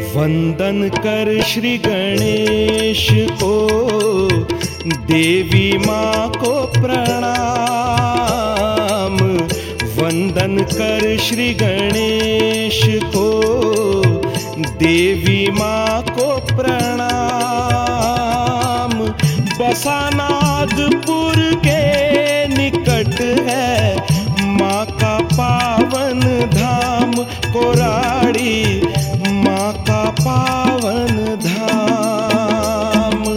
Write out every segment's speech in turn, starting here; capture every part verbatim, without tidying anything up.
वंदन कर श्री गणेश को, देवी माँ को प्रणाम। वंदन कर श्री गणेश को, देवी माँ को प्रणाम। बसा नागपुर के निकट है माँ का पावन धाम, कोराड़ी माँ का पावन धाम।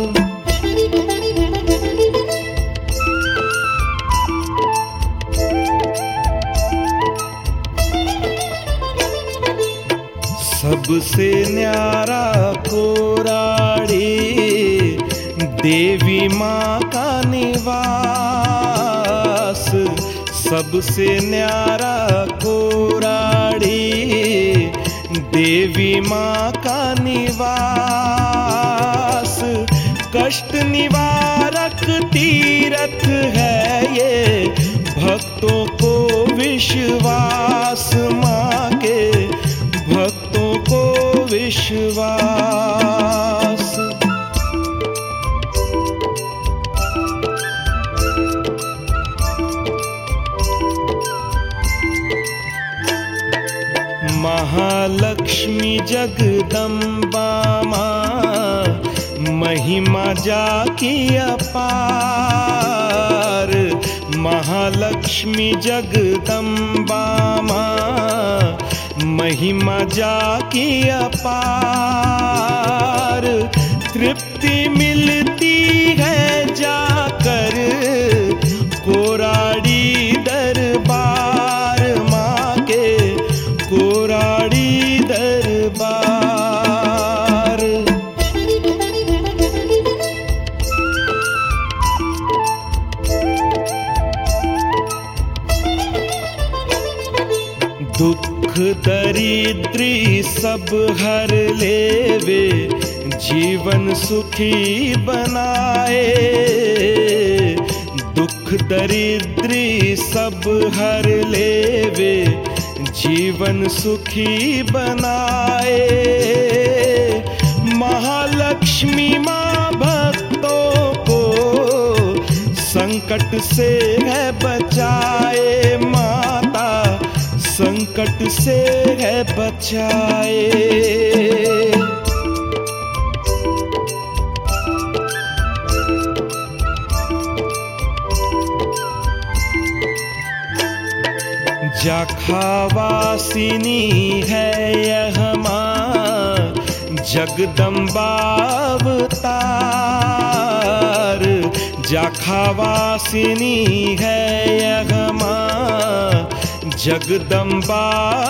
सबसे न्यारा कोराड़ी, देवी माँ का निवास। सबसे न्यारा कोराड़ी, देवी माँ का निवास। कष्ट निवारक तीरथ है ये, भक्तों को विश्वास माँ के, भक्तों को विश्वास। महालक्ष्मी जगदम्बा माँ, महिमा जाकी अपार। महालक्ष्मी जगदम्बा माँ, महिमा जाकी अपार। तृप्ति मिलती है जाकर कोराड़ी दरबार माँ के, कोराड़ी दरबार। दुख दरिद्री सब हर लेवे, जीवन सुखी बनाए। दुख दरिद्री सब हर लेवे, जीवन सुखी बनाए। महालक्ष्मी माँ भक्तों को संकट से है बचाए, माता संकट से है बचाए। जाखावासिनी है यह माँ, जगदम्बा अवतार। जाखावासिनी है यह माँ, जगदम्बा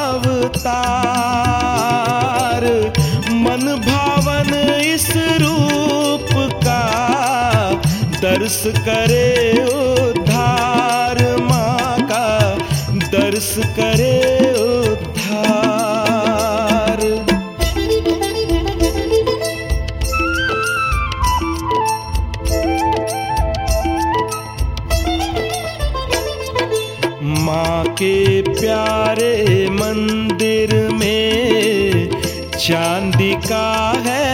अवतार। मन भावन इस रूप का दर्श करे उद्धार माँ का, दर्श करे उद्धार। माँ के प्यारे मंदिर में चांदी का है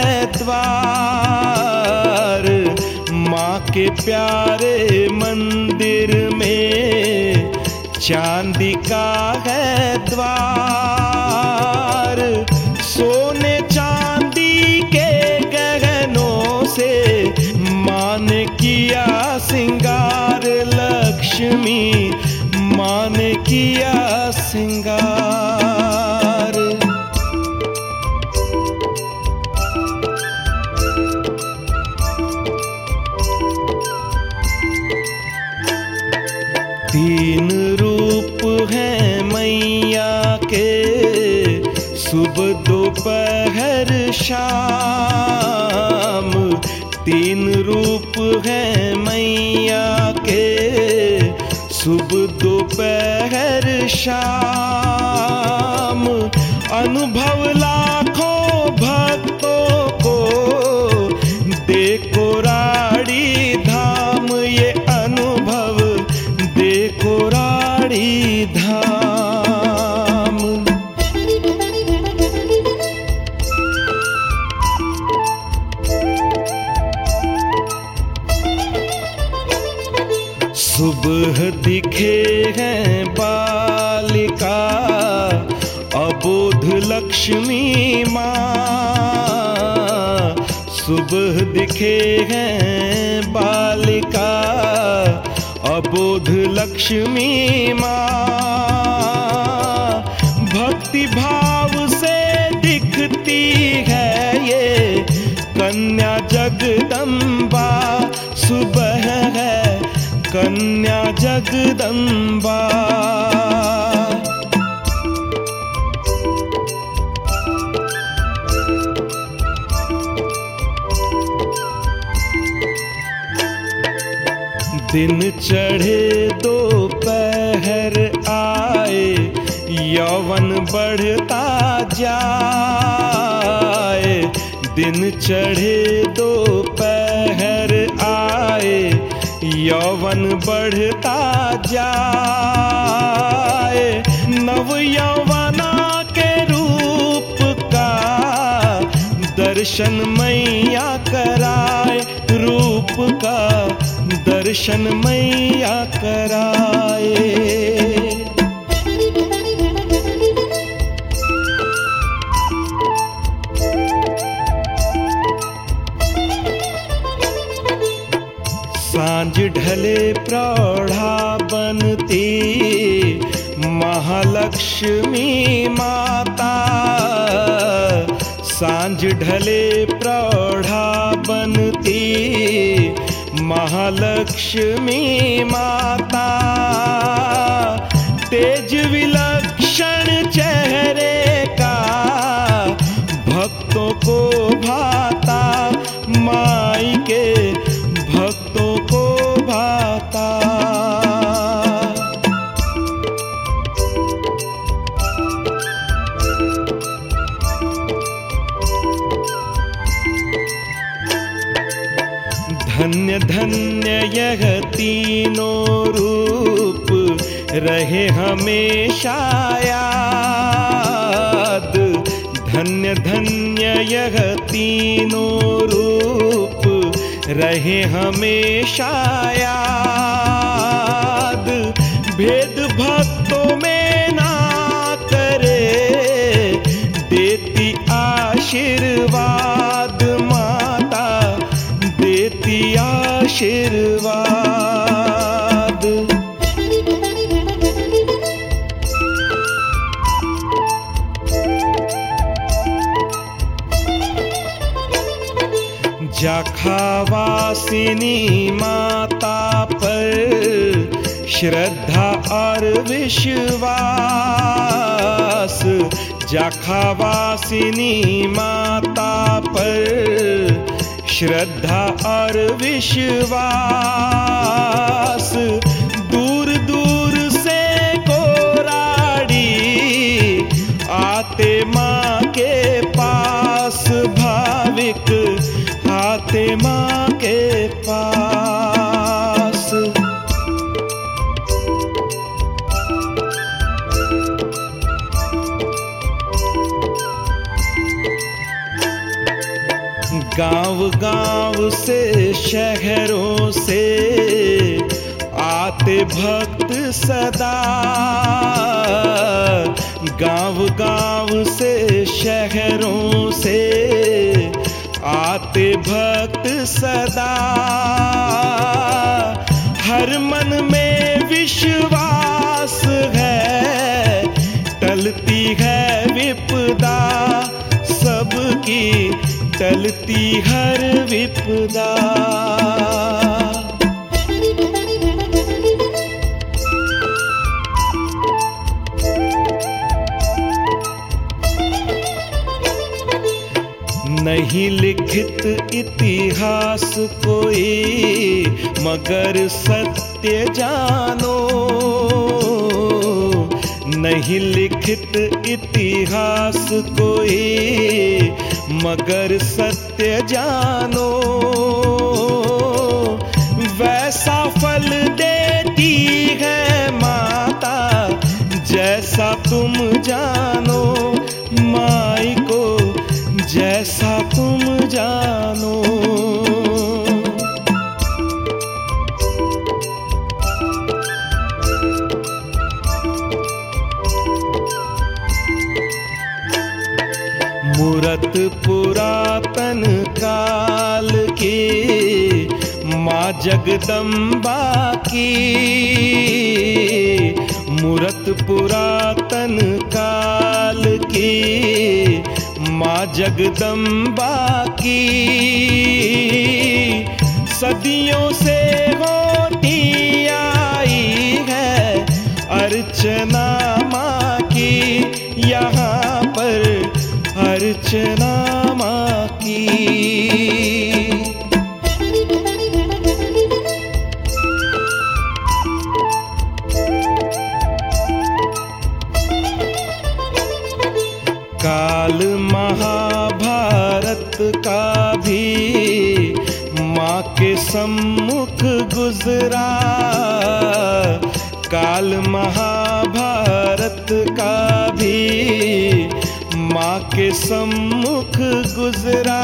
द्वार। माँ के प्यारे मंदिर में चांदी का है द्वार। सोने चांदी के गहनों से माँ ने किया सिंगार, लक्ष्मी माँ ने किया सिंगार। तीन रूप हैं मैया के, सुबह दोपहर शाम। तीन रूप हैं मैया के, सुबह दोपहर शाम। अनुभव लाखों भक्तों को देखो राड़ी धाम, ये अनुभव देखो राड़ी धाम। दिखे हैं बालिका अबोध लक्ष्मी माँ। सुबह दिखे हैं बालिका अबोध लक्ष्मी माँ। भक्ति भाव से दिखती है ये कन्या जगदम्बा। सुबह है कन्या जगदम्बा। दिन चढ़े दोपहर आए यौवन बढ़ता जाए। दिन चढ़े दोपहर आए यौवन बढ़ता जाए। नव यौवना के रूप का दर्शन मैया कराए। रूप का दर्शन मैया कराए। सांझ ढले प्रौढ़ा बनती महालक्ष्मी माता। सांझ ढले प्रौढ़ा बनती महालक्ष्मी माता। तेज विलक्षण चेहरे का भक्तों को भाता। माई के भक्तों को भाता। धन्य धन्य यह तीनों रूप रहे हमेशा याद। धन्य धन्य यह तीनों रूप रहे हमेशा याद। भेद भक्तों में ना करे देती आशीर्वाद माता। देती आशीर्वाद। जाखावासिनी माता पर श्रद्धा और विश्वास। जाखावासिनी माता पर श्रद्धा और विश्वास। दूर दूर से कोराड़ी आते माँ के पास। भाविक आते माँ के पास। गांव गांव से शहरों से आते भक्त सदा। गांव गांव से शहरों से आते भक्त सदा। हर मन में विश्वास है टलती है विपदा। सबकी टलती हर विपदा। नहीं लिखित इतिहास कोई मगर सत्य जानो। नहीं लिखित इतिहास कोई मगर सत्य जानो। वैसा फल देती है माता जैसा तुम जानो। माई को जैसा तुम जानो। मूरत पुरातन काल की, माँ जगदम्बा की। मूरत पुरातन काल की, माँ जगदम्बा की। सदियों से होती आई है अर्चना माँ की, यहाँ पर अर्चना माँ की। काल महाभारत का भी माँ के सम्मुख गुजरा, काल महाभारत का भी माँ के सम्मुख गुजरा।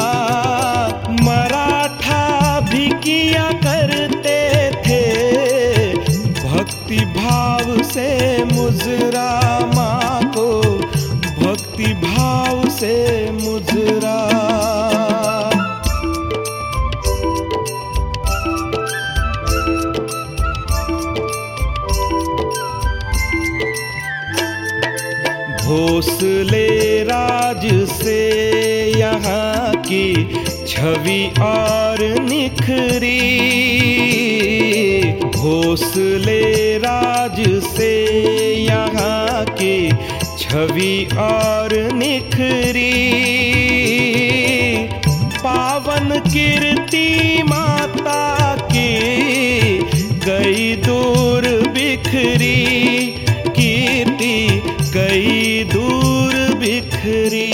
मराठा भी किया करते थे भक्ति भाव से मुजरा, माँ को भक्ति भाव से मुजरा। भोसले राज से यहाँ की छवि और निखरी, भोसले राज से यहाँ की छवि और निखरी। पावन कीर्ति माता की गई दूर बिखरी, कीर्ति गई दूर बिखरी।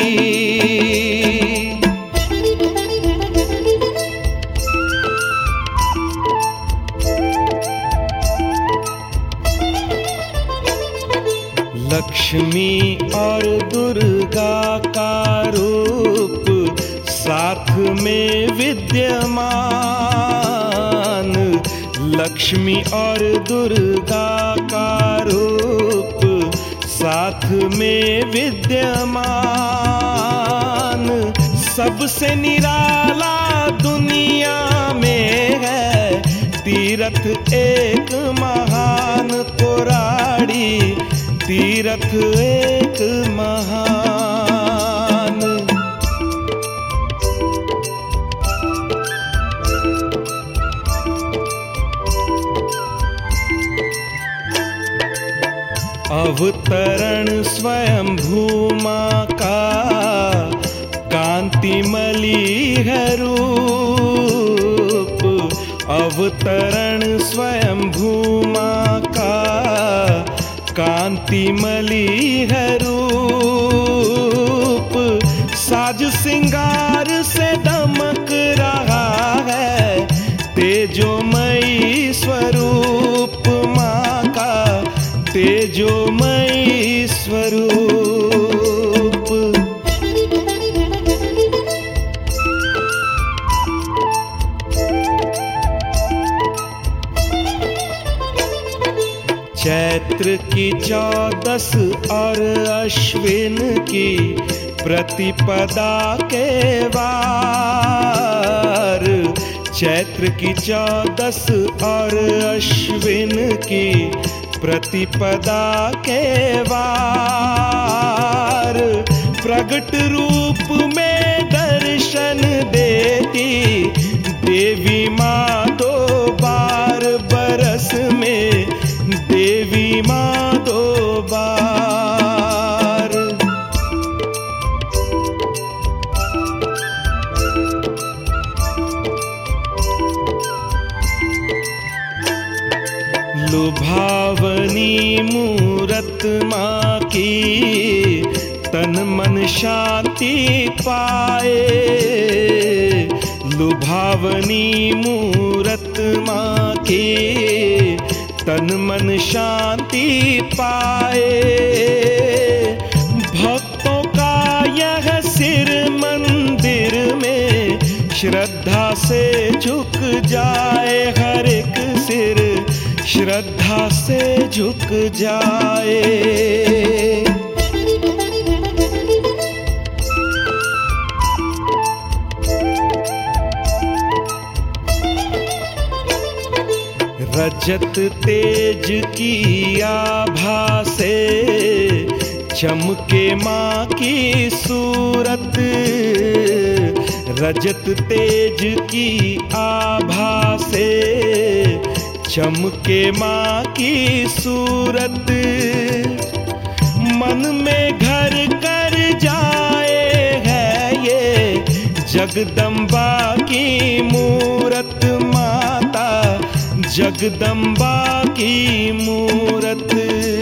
लक्ष्मी और दुर्गा का रूप साथ में विद्यमान, लक्ष्मी और दुर्गा का रूप साथ में विद्यमान। सबसे निराला दुनिया में है तीर्थ एक महान, कोराड़ी तीर्थ एक महान। अवतरण स्वयंभू माँ का कांतिमली है रूप, अवतरण स्वयंभू माँ का कांतिमली है रूप। साज सिंगार से दमक रहा है तेजोमयी स्वरूप माँ का, तेजोमयी स्वरूप। चैत्र की चौदस और अश्विन की प्रतिपदा के वार, चैत्र की चौदस और अश्विन की प्रतिपदा के वार। प्रगट रूप में दर्शन देती देवी माँ दो बार, बरस में देवी माँ दो बार। लुभावनी मूरत माँ की तन मन शांति पाए, लुभावनी मूरत माँ की तन मन शांति पाए। भक्तों का यह सिर मंदिर में श्रद्धा से झुक जाए, हर एक सिर श्रद्धा से झुक जाए। रजत तेज की आभा से चमके माँ की सूरत, रजत तेज की आभा से चमके माँ की सूरत। मन में घर कर जाए है ये जगदम्बा की मूरत, माता जगदम्बा की मूरत।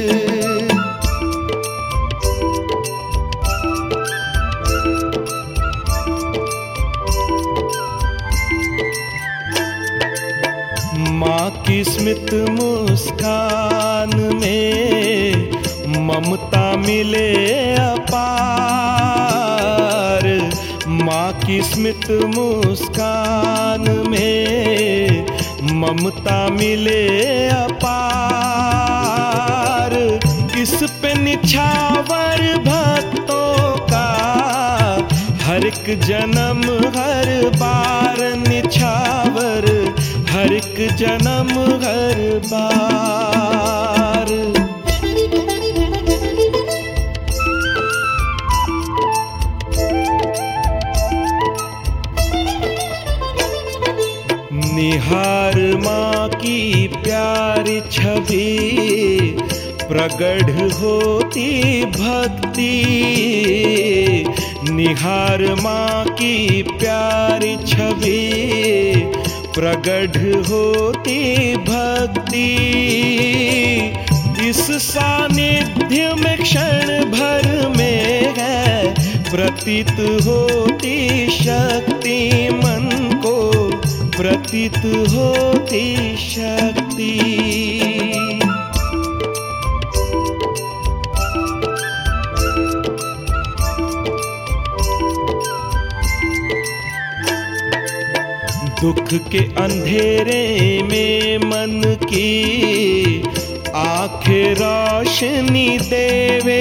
माँ की स्मित मुस्कान में ममता मिले अपार, माँ की स्मित मुस्कान में ममता मिले अपार। इस पे निछावर भक्तों का हर एक जन्म हर बार, निछावर हर एक जन्म हर बार। निहार माँ की प्यारी छवि, प्रगढ़ होती भक्ति। निहार माँ की प्यारी छवि, प्रगढ़ होती भक्ति। इस सानिध्य में क्षण भर में है प्रतीत होती शक्ति, मन को प्रतीत होती शक्ति। दुख के अंधेरे में मन की आंखें रोशनी देवे,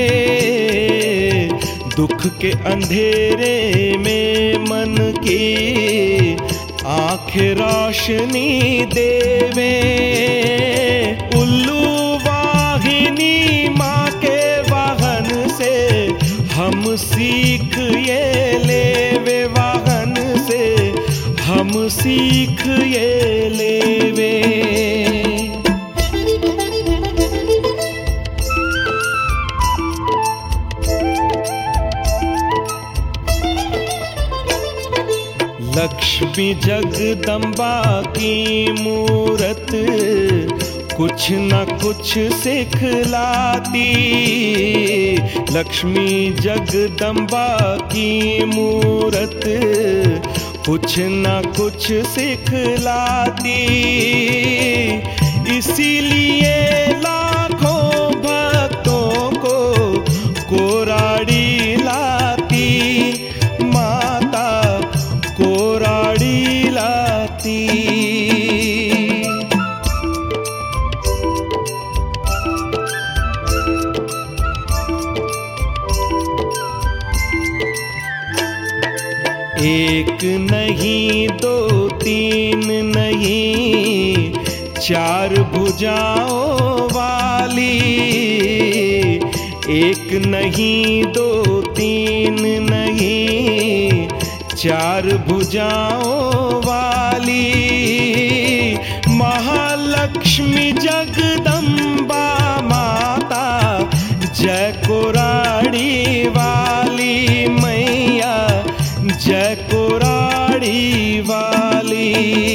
दुख के अंधेरे में मन की आंखें रोशनी देवे। उल्लू वाहिनी माँ के वाहन से हम सीख ये लेवे, वाहन से हम सीख ये लेवे। लक्ष्मी जगदम्बा की मूरत कुछ न कुछ सिखलाती, लक्ष्मी जगदम्बा की मूरत कुछ न कुछ सिखलाती। इसीलिए लाखों भक्तों को कोराड़ी लाती, माता कोराड़ी लाती। एक नहीं दो तीन नहीं चार भुजाओं वाली, एक नहीं दो तीन नहीं चार भुजाओं वाली। महालक्ष्मी जगदम्बा माता जय कोराड़ी वाली मैया, जय कोराड़ी वाली।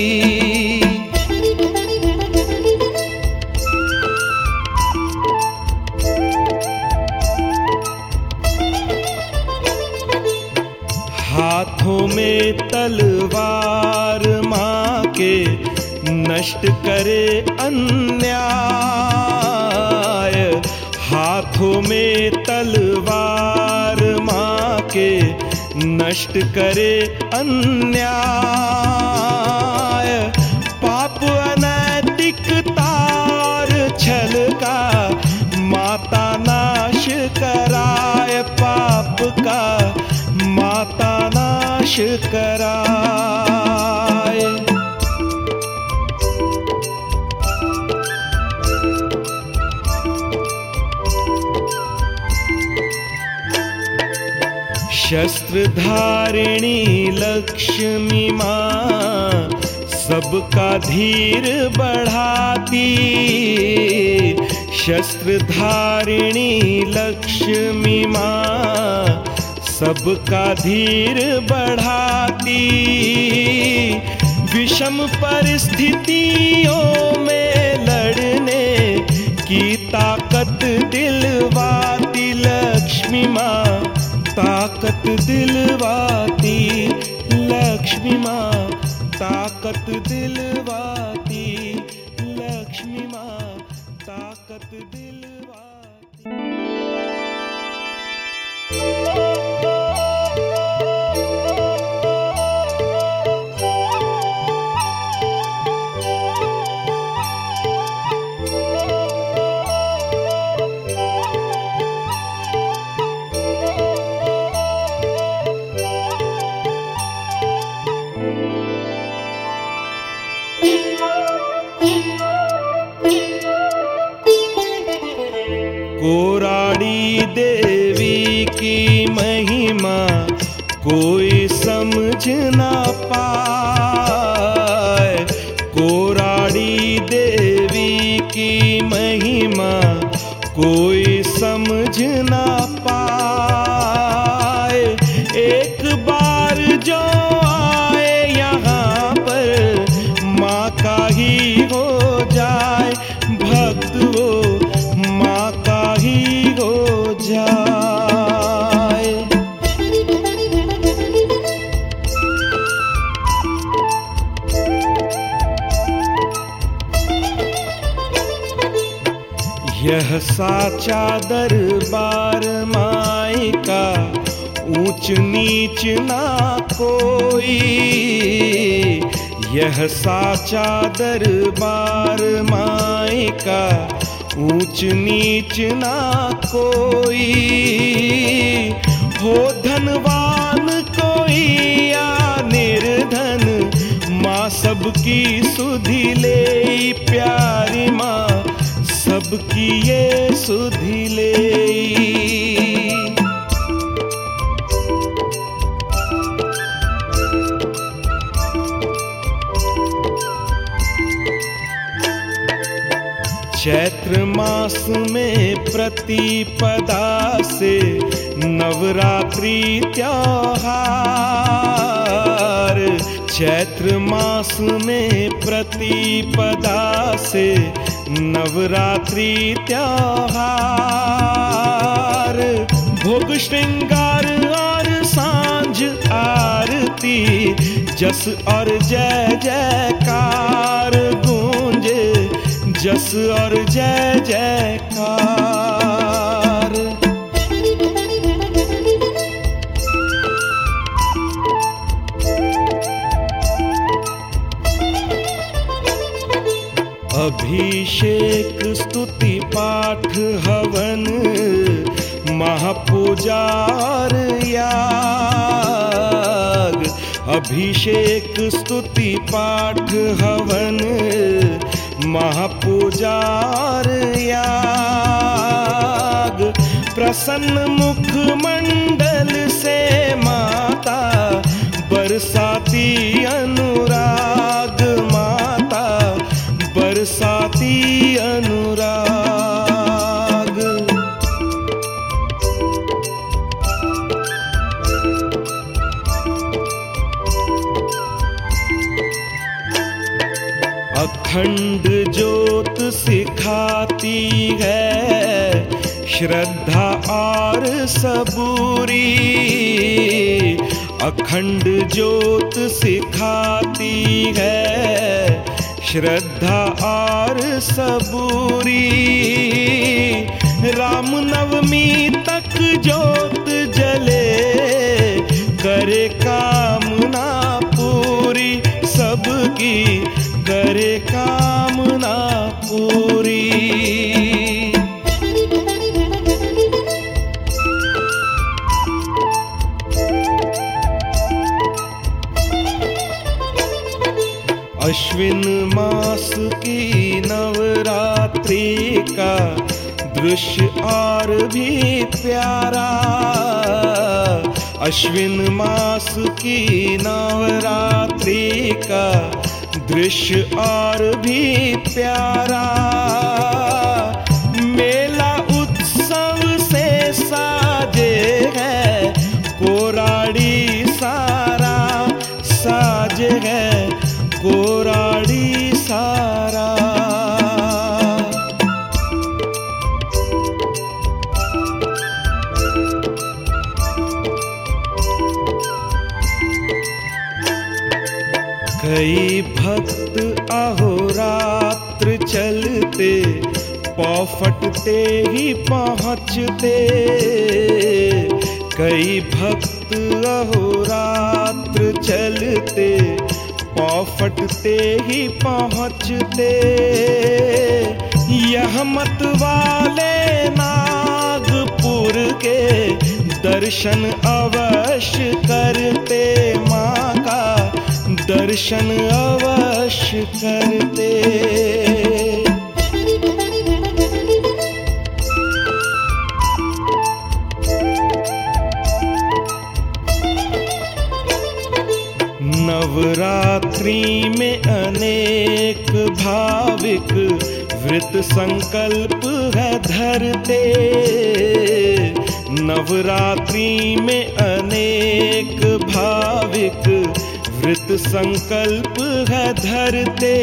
हाथों में तलवार माँ के नष्ट करे अन्याय, हाथों में तलवार माँ के नष्ट करे अन्याय। पाप अनैतिकता और छल का माता नाश कराए, पाप का माता नाश कराए। शस्त्रधारिणी लक्ष्मी माँ सबका धीर बढ़ाती। शस्त्रधारिणी लक्ष्मी माँ सबका धीर बढ़ाती। विषम परिस्थितियों में लड़ने की ताकत दिलवाती। लक्ष्मी माँ ताकत दिलवाती। लक्ष्मी माँ ताकत दिलवाती। लक्ष्मी माँ ताकत दिलवाती। कोराड़ी देवी की महिमा कोई समझ ना पाए। कोराड़ी देवी की महिमा कोई समझ ना पाए। एक बार जो आए यहाँ पर माँ का ही हो जाए भक्त, वो माँ का ही हो जाए। यह साचा दरबार माई का ऊंच नीच ना कोई। यह साचा दरबार माई का ऊंच नीच ना कोई। हो धनवान कोई या निर्धन, माँ सबकी सुधि ले। प्यारी माँ सबकी ये सुधि ले। चैत्र मास में प्रतिपदा से नवरात्रि त्योहार। चैत्र मास में प्रतिपदा से नवरात्रि त्योहार। भोग श्रृंगार और सांझ आरती, जस और जय जयकार गूंजे। जस और जय जयकार। अभिषेक स्तुति पाठ हवन महापूजा और याग। अभिषेक स्तुति पाठ हवन महापूजा और याग। प्रसन्न मुख मंडल से माता बरसाती अनुराग। माता बरसाती अनुराग। अखंड ज्योत सिखाती है श्रद्धा और सबूरी। अखंड ज्योत सिखाती है श्रद्धा और सबूरी। राम नवमी तक ज्योत जले, करे कामना पूरी सबकी, करे कामना पूरी। अश्विन मास की नवरात्रि का दृश्य और भी प्यारा। अश्विन मास की नवरात्रि का दृश्य और भी प्यारा, मेला उत्सव से साजे है कोराड़ी सारा, साजे है कोराड़ी सारा। कई भक्त अहोरात्र चलते, पाँव फटते ही पहुँचते। कई भक्त अहोरात्र चलते, पाँव फटते ही पहुँचते। यह मत वाले नागपुर के दर्शन अवश्य करते, माँ का दर्शन अवश्य करते। नवरात्रि में अनेक भाविक व्रत संकल्प है धरते। नवरात्रि में अनेक भाविक व्रत संकल्प है धरते।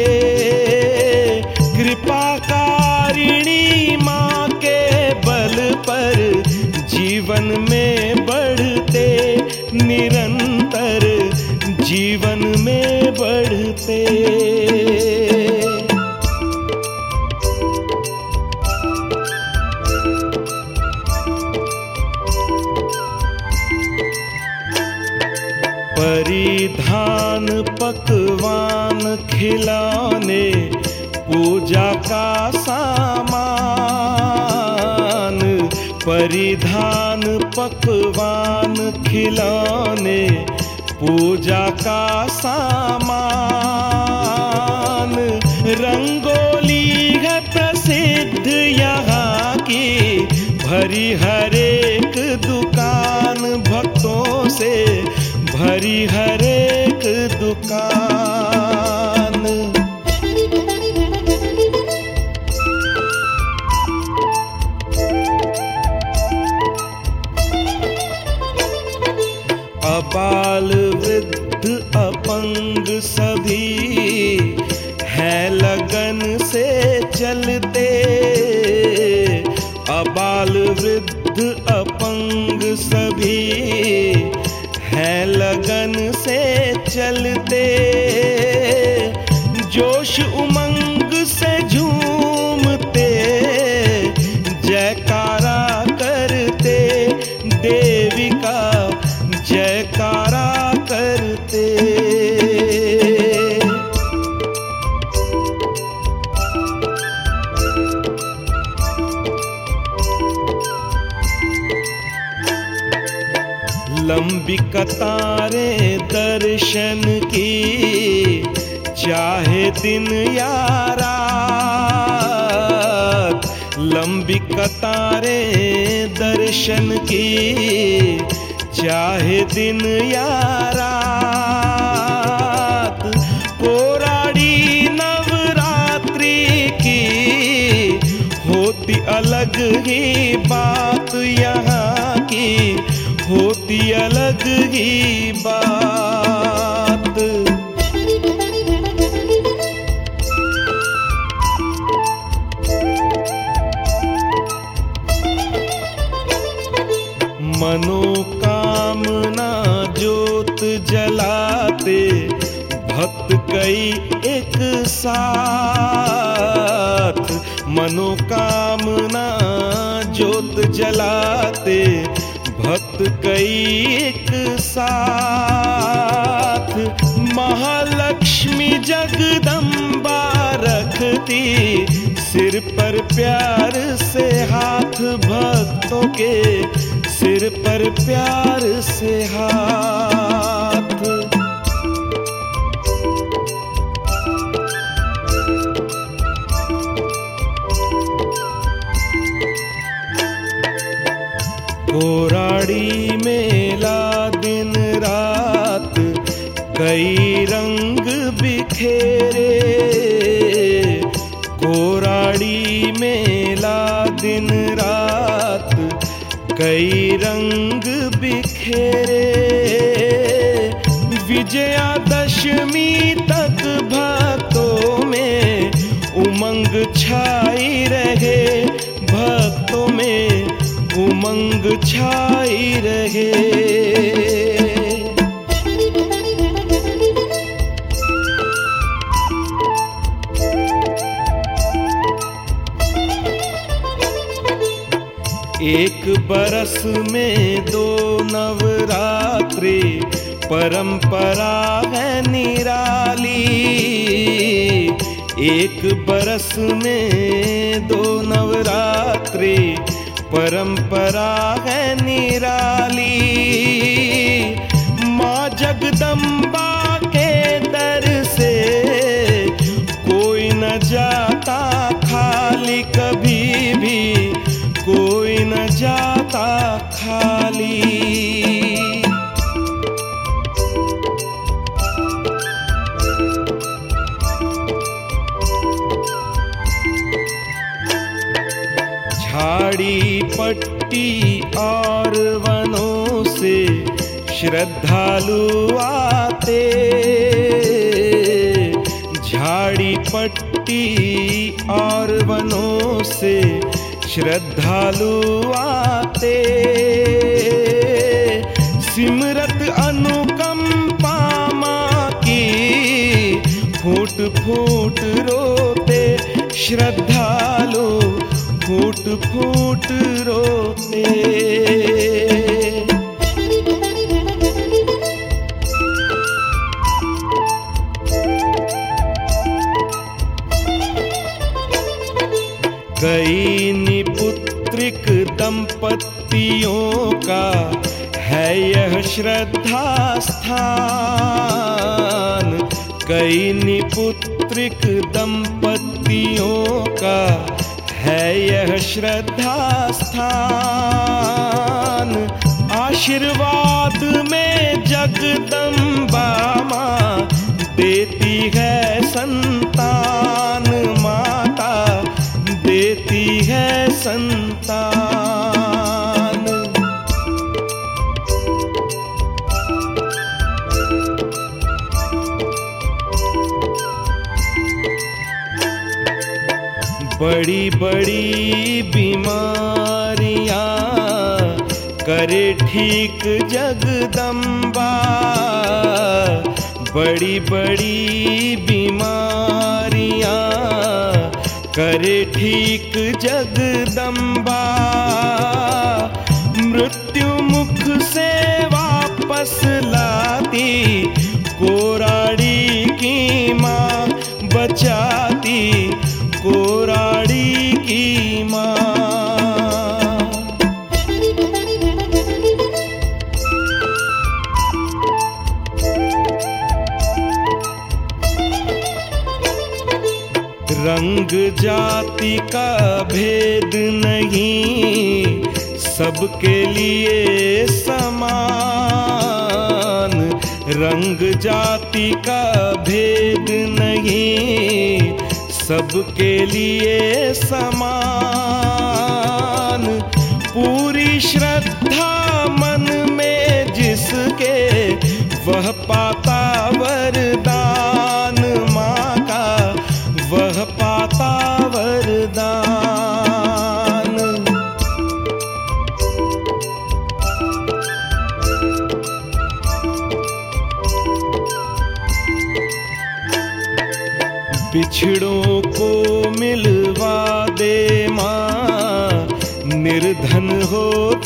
कृपाकारिणी माँ के बल पर जीवन में बढ़ते, निरंतर जीवन में बढ़ते। परिधान पकवान खिलौने पूजा का सामान, परिधान पकवान खिलौने पूजा का सामान। रंगोली है प्रसिद्ध यहाँ की, भरी हर एक दुकान भक्तों से, भरी हर एक दुकान। अबाल वृद्ध अपंग सभी हैं लगन से चलते। अबाल वृद्ध अपंग सभी हैं लगन से चलते। जोश उमंग से झूमते, जयकारा करते, देवी का जयकारा करते। लंबी कतारें दर्शन की, चाहे दिन या रात। लंबी कतारें दर्शन की, चाहे दिन या रात। कोराड़ी नवरात्रि की होती अलग ही बात, यहाँ की होती अलग ही बात। मनोकामना ज्योत जलाते, भक्त कई एक साथ। मनोकामना ज्योत जलाते, भक्त कई एक साथ। महालक्ष्मी जगदम्बा रखती सिर पर प्यार से हाथ, भक्तों के सिर पर प्यार से हाथ। कोराड़ी मेला कई रंग बिखेरे, कोराड़ी मेला दिन रात कई रंग बिखेरे। विजयादशमी तक भक्तों में उमंग छाई रहे, भक्तों में उमंग छाई रहे। एक बरस में दो नवरात्रि परंपरा है निराली। एक बरस में दो नवरात्रि परंपरा है निराली। माँ जगदम्बा के दर से कोई न जाता खाली, कभी भी कोई न जाता खाली। झाड़ी पट्टी और वनों से श्रद्धालु आते, झाड़ी पट्टी और वनों से श्रद्धालु आते। सिमरत अनुकंपा माँ की फूट फूट रोते, श्रद्धालु फूट फूट रोते। कई निपुत्रिक दंपतियों का है यह श्रद्धा स्थान। कई निपुत्रिक दंपतियों का है यह श्रद्धा स्थान। आशीर्वाद में जगदम्बा माँ देती है संतान, माता देती है संतान। बड़ी बड़ी बीमारियां करे ठीक जगदम्बा, बड़ी बड़ी बीमारियां करे ठीक जगदम्बा। मृत्यु मुख से वापस लाती कोराड़ी की माँ, बचाती कोराड़ी की माँ। रंग जाति का भेद नहीं, सबके लिए समान। रंग जाति का भेद नहीं, सबके लिए समान। पूरी श्रद्धा मन में जिसके वह पाता वरदान, माँ का वह पाता वरदान। बिछड़ों को मिलवा दे माँ, निर्धन हो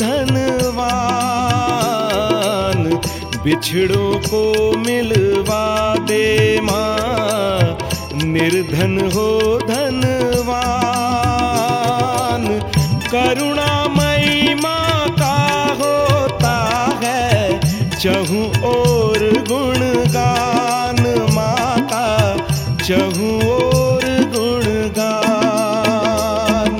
धनवान। बिछड़ों को मिलवा दे माँ, निर्धन हो धनवान। करुणामयी माँ का होता है चहुं ओर गुणगान, माँ का चहुं ओर गुणगान।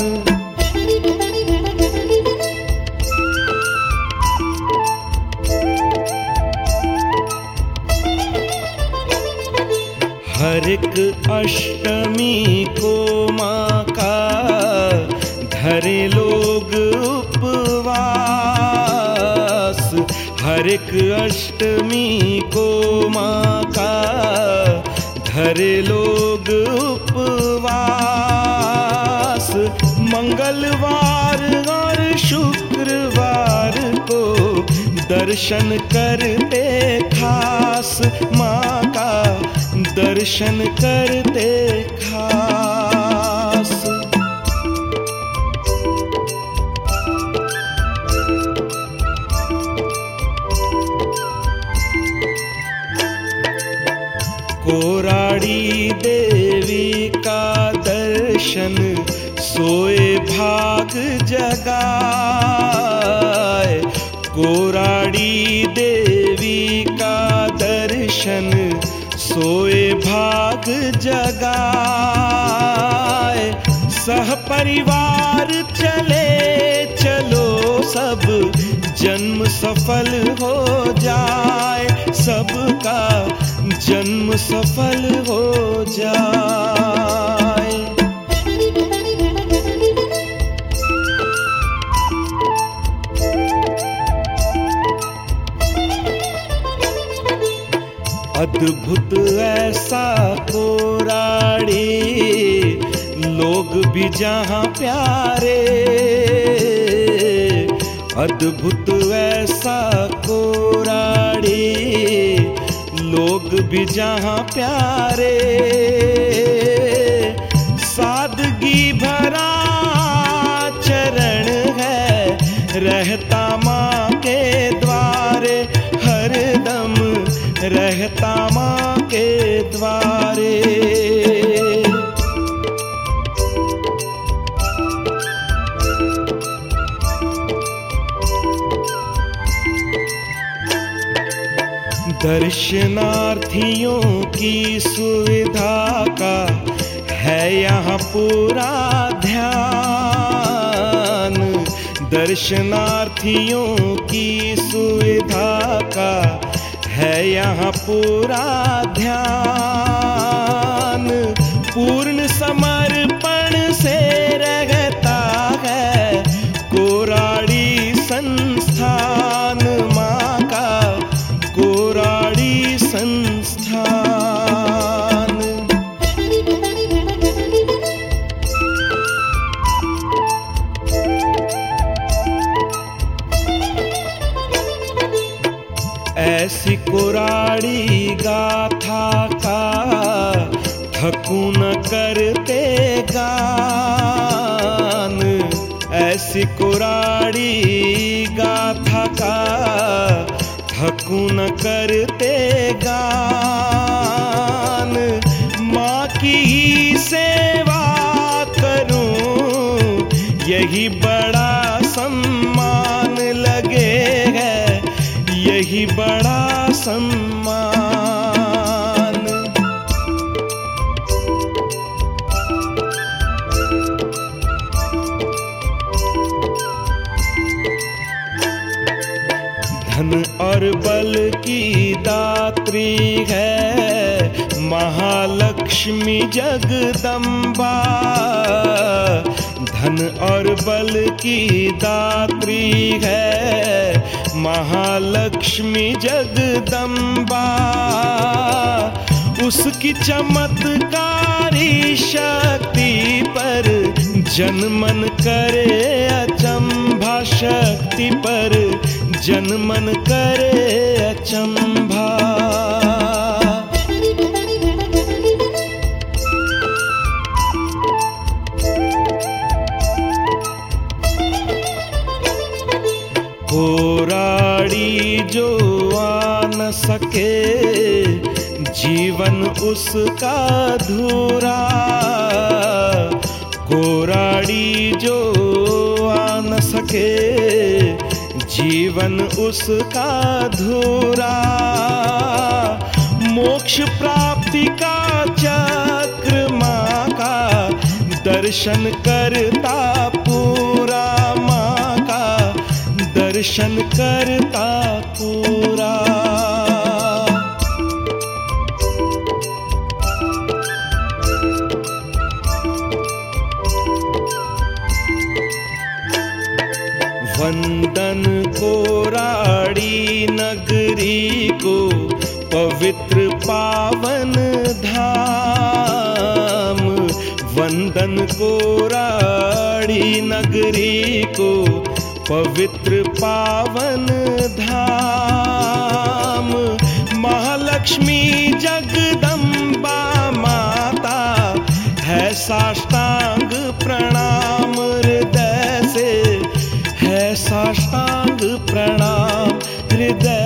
हर एक अष्टमी को माँ का धरे लोग उपवास। हर एक अष्टमी को माँ का धरे लोग उपवास। मंगलवार और शुक्रवार को दर्शन करते खास, माँ का दर्शन करते खास। कोराड़ी देवी का दर्शन सोए भाग जगाए। कोराड़ी देवी का दर्शन सोए भाग जगाए। सह परिवार चले चलो सब जन्म सफल हो जाए, सबका जन्म सफल हो जाए। अद्भुत ऐसा कोराड़ी लोग भी जहाँ प्यारे। अद्भुत ऐसा कोराड़ी लोग भी जहाँ प्यारे। सादगी भरा चरण है रहता माँ के द्वारे, हरदम रहता माँ के द्वारे। दर्शनार्थियों की सुविधा का है यहाँ पूरा ध्यान। दर्शनार्थियों की सुविधा का है यहाँ पूरा ध्यान। पूर्ण समर्पण से रहता है कोराड़ी संस्थान, माँ का कोराड़ी संस्थान। ऐसी कोराड़ी गाथा का थकू न करते गान। ऐसी कोराड़ी गाथा का थकू न करते गान। माँ की ही सेवा करूं यही बड़ा सम्मान लगे है, यही बड़ा सम्मान। धन और बल की दात्री है महालक्ष्मी जगदम्बा। धन और बल की दात्री है महालक्ष्मी जगदम्बा। उसकी चमत्कारी शक्ति पर जनमन करे अचंभा, शक्ति पर जनमन करे अचंभा। कोराड़ी जो आ न सके जीवन उसका अधूरा। कोराड़ी जो आ न सके जीवन उसका अधूरा। मोक्ष प्राप्ति का चक्र माँ का दर्शन करता पूरा, माँ का दर्शन करता पूरा। नगरी को पवित्र पावन धाम। वंदन कोराड़ी नगरी को पवित्र पावन धाम। महालक्ष्मी जगदम्बा माता है साष्टांग प्रणाम, हृदय से है साष्टांग प्रणाम, हृदय